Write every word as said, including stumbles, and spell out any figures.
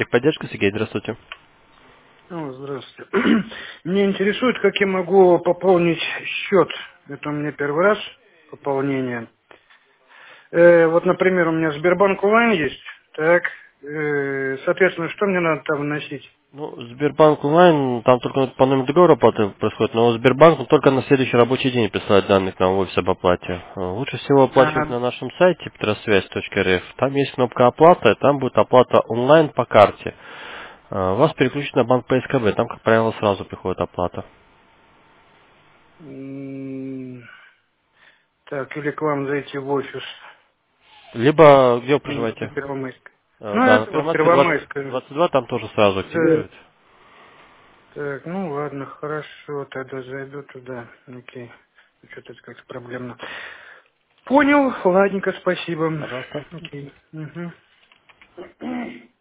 Техподдержка, Сергей, здравствуйте. О, здравствуйте. Меня интересует, как я могу пополнить счет. Это у меня первый раз пополнение. Э, вот, например, у меня Сбербанк онлайн есть. Так, э, соответственно, что мне надо там вносить? Ну, Сбербанк онлайн, там только по номеру договора оплаты происходит, но Сбербанк он только на следующий рабочий день присылает данных на офис об оплате. Э, Лучше всего оплачивать А, на нашем сайте петросвязь точка эр эф. Там есть кнопка оплата, и там будет оплата онлайн по карте. Э, Вас переключат на банк Пэ Эс Ка Бэ, там, как правило, сразу приходит оплата. м, так, или к вам зайти в офис. Либо, где вы М, На проживаете? Первомайск. Э, Ну, Да, на это вот Первомайской двадцать, Первомайск. э, двадцать два, там тоже сразу Да. активируют. Так, ну ладно, хорошо, тогда зайду туда. Окей. Что-то это как-то проблемно. Понял, ладненько, спасибо. Пожалуйста. Окей. Мгм.